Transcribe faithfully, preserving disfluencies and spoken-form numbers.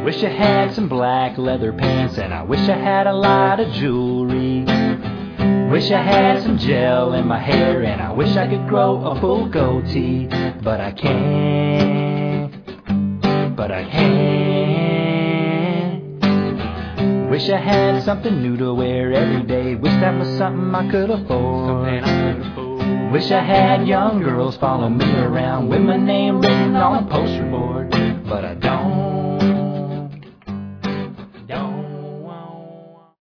wish I had some black leather pants, and I wish I had a lot of jewelry. Wish I had some gel in my hair, and I wish I could grow a full goatee. But I can't, but I can't. Wish I had something new to wear every day. Wish that was something I could afford. Something I could afford. Wish I had young girls follow me around with my name written on a poster board. But I don't.